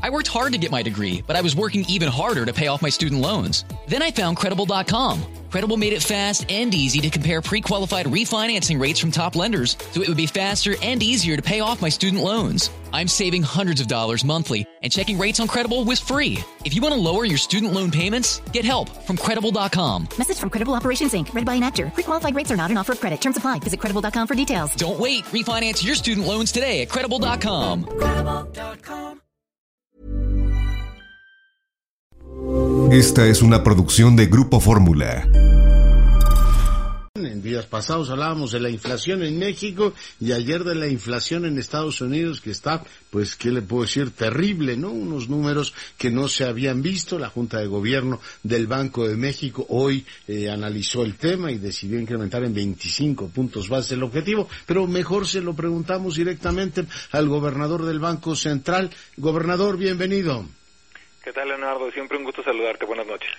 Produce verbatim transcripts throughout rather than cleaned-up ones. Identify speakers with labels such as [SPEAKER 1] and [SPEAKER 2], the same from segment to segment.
[SPEAKER 1] I worked hard to get my degree, but I was working even harder to pay off my student loans. Then I found Credible dot com. Credible made it fast and easy to compare pre-qualified refinancing rates from top lenders, so it would be faster and easier to pay off my student loans. I'm saving hundreds of dollars monthly, and checking rates on Credible was free. If you want to lower your student loan payments, get help from Credible dot com.
[SPEAKER 2] Message from Credible Operations, Incorporated. Read by an actor. Pre-qualified rates are not an offer of credit. Terms apply. Visit Credible dot com for details.
[SPEAKER 1] Don't wait. Refinance your student loans today at Credible dot com. Credible dot com.
[SPEAKER 3] Esta es una producción de Grupo Fórmula.
[SPEAKER 4] En días pasados hablábamos de la inflación en México y ayer de la inflación en Estados Unidos, que está, pues, ¿qué le puedo decir? Terrible, ¿no? Unos números que no se habían visto. La Junta de Gobierno del Banco de México hoy eh, analizó el tema y decidió incrementar en veinticinco puntos base el objetivo, pero mejor se lo preguntamos directamente al gobernador del Banco Central. Gobernador, bienvenido.
[SPEAKER 5] ¿Qué tal, Leonardo? Siempre un gusto saludarte. Buenas noches.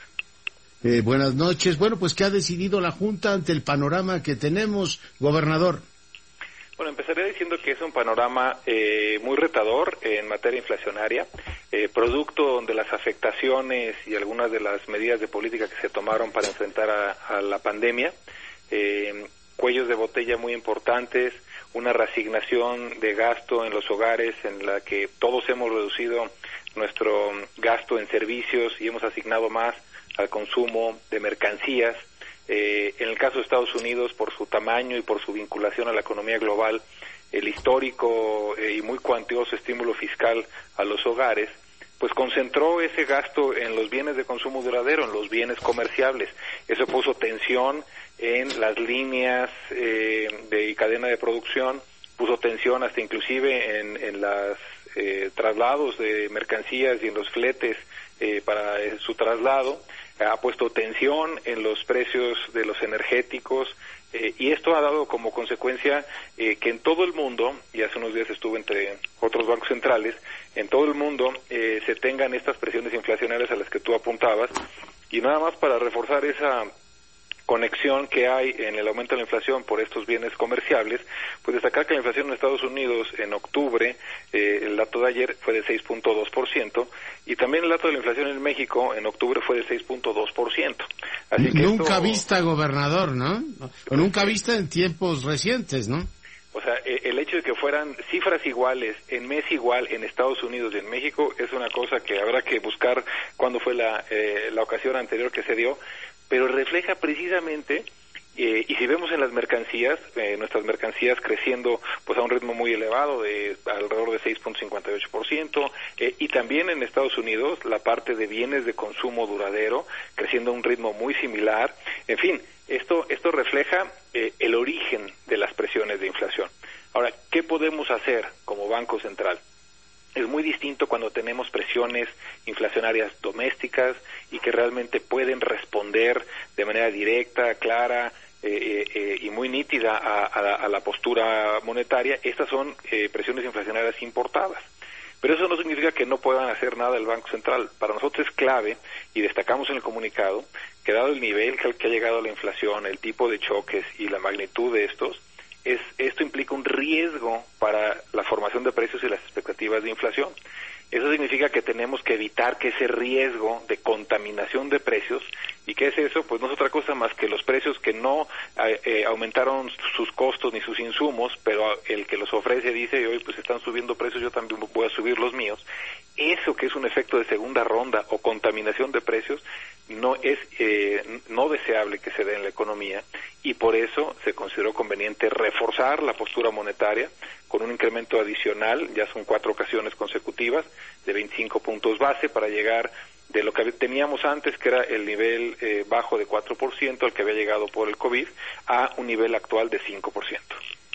[SPEAKER 4] Eh, buenas noches. Bueno, pues, ¿qué ha decidido la Junta ante el panorama que tenemos, gobernador?
[SPEAKER 5] Bueno, empezaré diciendo que es un panorama eh, muy retador en materia inflacionaria, eh, producto de las afectaciones y algunas de las medidas de política que se tomaron para enfrentar a, a la pandemia, eh, cuellos de botella muy importantes, una reasignación de gasto en los hogares en la que todos hemos reducido nuestro gasto en servicios y hemos asignado más al consumo de mercancías. Eh, en el caso de Estados Unidos, por su tamaño y por su vinculación a la economía global, el histórico eh, y muy cuantioso estímulo fiscal a los hogares, pues concentró ese gasto en los bienes de consumo duradero, en los bienes comerciables. Eso puso tensión en las líneas eh, de cadena de producción, puso tensión hasta inclusive en, en los eh, traslados de mercancías y en los fletes eh, para eh, su traslado. Ha puesto tensión en los precios de los energéticos eh, y esto ha dado como consecuencia eh, que en todo el mundo, y hace unos días estuve entre otros bancos centrales, en todo el mundo eh, se tengan estas presiones inflacionarias a las que tú apuntabas, y nada más para reforzar esa conexión que hay en el aumento de la inflación por estos bienes comerciables, pues destacar que la inflación en Estados Unidos en octubre, eh, el dato de ayer fue de seis punto dos por ciento, y también el dato de la inflación en México en octubre fue de seis punto dos por ciento. Así que
[SPEAKER 4] nunca
[SPEAKER 5] esto,
[SPEAKER 4] vista, gobernador, ¿no? O nunca vista en tiempos recientes, ¿no?
[SPEAKER 5] O sea, el hecho de que fueran cifras iguales, en mes igual, en Estados Unidos y en México, es una cosa que habrá que buscar cuándo fue la, eh, la ocasión anterior que se dio, pero refleja precisamente, eh, y si vemos en las mercancías, eh, nuestras mercancías creciendo pues a un ritmo muy elevado de alrededor de seis punto cincuenta y ocho por ciento, eh, y también en Estados Unidos la parte de bienes de consumo duradero creciendo a un ritmo muy similar. En fin, esto esto refleja eh, el origen de las presiones de inflación. Ahora, ¿qué podemos hacer como Banco Central? Es muy distinto cuando tenemos presiones inflacionarias domésticas y que realmente pueden responder de manera directa, clara eh, eh, y muy nítida a, a, la, a la postura monetaria. Estas son eh, presiones inflacionarias importadas. Pero eso no significa que no puedan hacer nada el Banco Central. Para nosotros es clave, y destacamos en el comunicado, que dado el nivel que, que ha llegado la inflación, el tipo de choques y la magnitud de estos, Es, esto implica un riesgo para la formación de precios y las expectativas de inflación. Eso significa que tenemos que evitar que ese riesgo de contaminación de precios, ¿y qué es eso? Pues no es otra cosa más que los precios que no eh, aumentaron sus costos ni sus insumos, pero el que los ofrece dice, hoy pues están subiendo precios, yo también voy a subir los míos. Eso que es un efecto de segunda ronda o contaminación de precios no es eh, no deseable que se dé en la economía, y por eso se consideró conveniente reforzar la postura monetaria con un incremento adicional, ya son cuatro ocasiones consecutivas, de veinticinco puntos base para llegar de lo que teníamos antes, que era el nivel eh, bajo de cuatro por ciento al que había llegado por el COVID, a un nivel actual de cinco por ciento.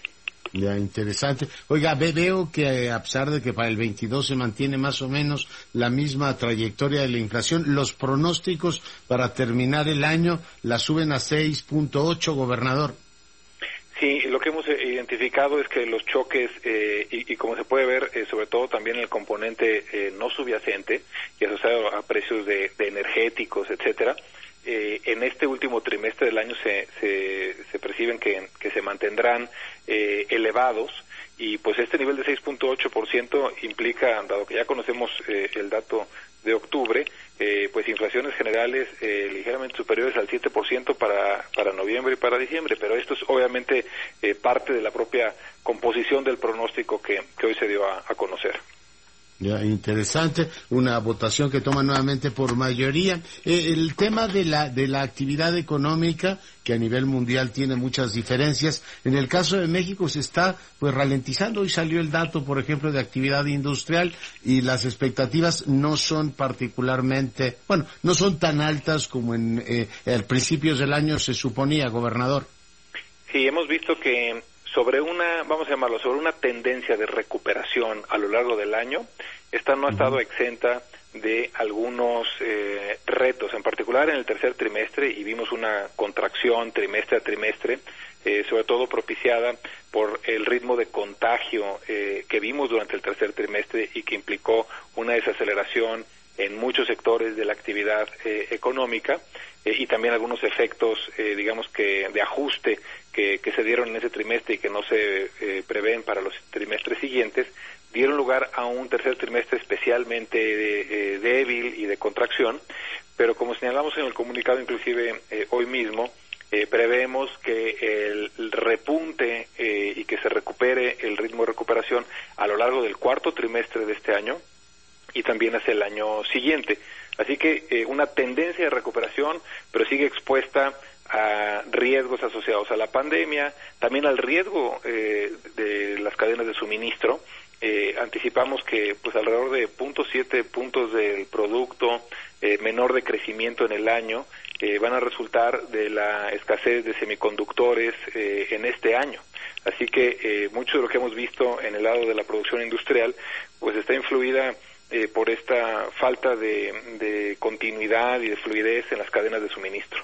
[SPEAKER 4] Ya, interesante. Oiga, ve, veo que a pesar de que para el veintidós se mantiene más o menos la misma trayectoria de la inflación, los pronósticos para terminar el año la suben a seis punto ocho, gobernador.
[SPEAKER 5] Sí, lo que hemos identificado es que los choques, eh, y, y como se puede ver, eh, sobre todo también el componente eh, no subyacente, y asociado a precios de, de energéticos, etcétera, eh, en este último trimestre del año se, se, se perciben que, que se mantendrán eh, elevados, y pues este nivel de seis punto ocho por ciento implica, dado que ya conocemos eh, el dato de octubre, eh, pues inflaciones generales eh, ligeramente superiores al siete por ciento para, para noviembre y para diciembre, pero esto es obviamente eh, parte de la propia composición del pronóstico que, que hoy se dio a, a conocer.
[SPEAKER 4] Ya, interesante, una votación que toma nuevamente por mayoría. Eh, el tema de la de la actividad económica, que a nivel mundial tiene muchas diferencias. En el caso de México se está pues ralentizando. Hoy salió el dato, por ejemplo, de actividad industrial y las expectativas no son particularmente, bueno, no son tan altas como en eh, al principios del año se suponía, gobernador.
[SPEAKER 5] Sí, hemos visto que sobre una, vamos a llamarlo, sobre una tendencia de recuperación a lo largo del año, esta no ha estado exenta de algunos eh, retos, en particular en el tercer trimestre, y vimos una contracción trimestre a trimestre, eh, sobre todo propiciada por el ritmo de contagio eh, que vimos durante el tercer trimestre y que implicó una desaceleración en muchos sectores de la actividad eh, económica eh, y también algunos efectos, eh, digamos que de ajuste que, que se dieron en ese trimestre y que no se eh, prevén para los trimestres siguientes, dieron lugar a un tercer trimestre especialmente eh, débil y de contracción, pero como señalamos en el comunicado inclusive eh, hoy mismo, eh, prevemos que el, el repunte eh, y que se recupere el ritmo de recuperación a lo largo del cuarto trimestre de este año y también hacia el año siguiente. Así que eh, una tendencia de recuperación, pero sigue expuesta a riesgos asociados a la pandemia, también al riesgo eh, de las cadenas de suministro. Eh, anticipamos que pues alrededor de cero punto siete puntos del producto eh, menor de crecimiento en el año eh, van a resultar de la escasez de semiconductores eh, en este año. Así que eh, mucho de lo que hemos visto en el lado de la producción industrial pues está influida eh, por esta falta de, de continuidad y de fluidez en las cadenas de suministro.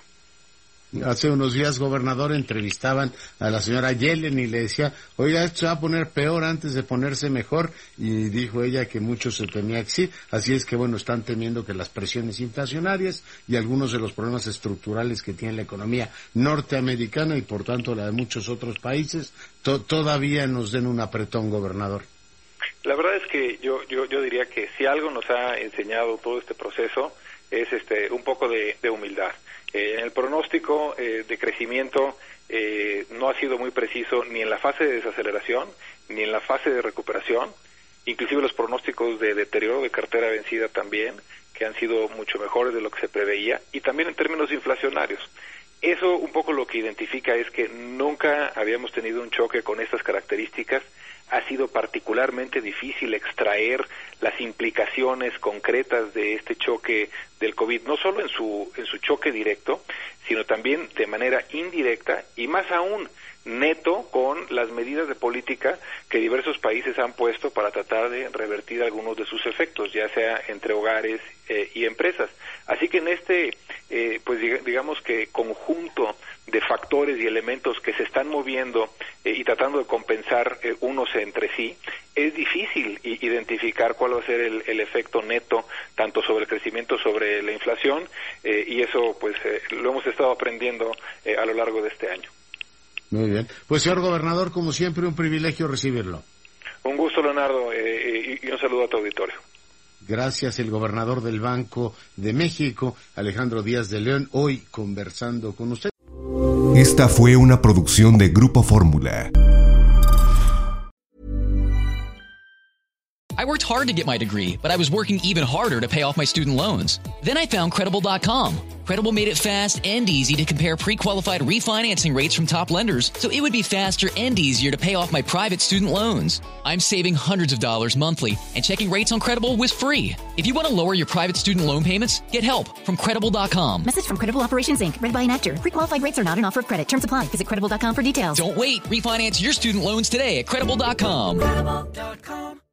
[SPEAKER 4] Hace unos días, gobernador, entrevistaban a la señora Yellen y le decía, oiga, esto se va a poner peor antes de ponerse mejor, y dijo ella que mucho se temía que sí, así es que bueno, están temiendo que las presiones inflacionarias y algunos de los problemas estructurales que tiene la economía norteamericana y por tanto la de muchos otros países, to- todavía nos den un apretón, gobernador.
[SPEAKER 5] La verdad es que yo, yo, yo diría que si algo nos ha enseñado todo este proceso es este un poco de, de humildad. Eh, en el pronóstico eh, de crecimiento eh, no ha sido muy preciso ni en la fase de desaceleración ni en la fase de recuperación, inclusive los pronósticos de deterioro de cartera vencida también, que han sido mucho mejores de lo que se preveía, y también en términos inflacionarios. Eso un poco lo que identifica es que nunca habíamos tenido un choque con estas características. Ha sido particularmente difícil extraer las implicaciones concretas de este choque del COVID, no solo en su en su choque directo, sino también de manera indirecta y más aún neto con las medidas de política que diversos países han puesto para tratar de revertir algunos de sus efectos, ya sea entre hogares eh, y empresas. Así que en este, eh, pues digamos que conjunto de factores y elementos que se están moviendo eh, y tratando de compensar eh, unos entre sí, es difícil i- identificar cuál va a ser el, el efecto neto, tanto sobre el crecimiento, sobre la inflación, eh, y eso pues eh, lo hemos estado aprendiendo eh, a lo largo de este año.
[SPEAKER 4] Muy bien. Pues, señor gobernador, como siempre, un privilegio recibirlo.
[SPEAKER 5] Un gusto, Leonardo, eh, y, y un saludo a tu auditorio.
[SPEAKER 3] Gracias, el gobernador del Banco de México, Alejandro Díaz de León, hoy conversando con usted. Esta fue una producción de Grupo Fórmula.
[SPEAKER 1] I worked hard to get my degree, but I was working even harder to pay off my student loans. Then I found Credible dot com. Credible made it fast and easy to compare pre-qualified refinancing rates from top lenders, so it would be faster and easier to pay off my private student loans. I'm saving hundreds of dollars monthly, and checking rates on Credible was free. If you want to lower your private student loan payments, get help from Credible dot com.
[SPEAKER 2] Message from Credible Operations Incorporated. Read by an actor. Pre-qualified rates are not an offer of credit. Terms apply. Visit Credible dot com for details.
[SPEAKER 1] Don't wait. Refinance your student loans today at Credible dot com.
[SPEAKER 6] Credible dot com.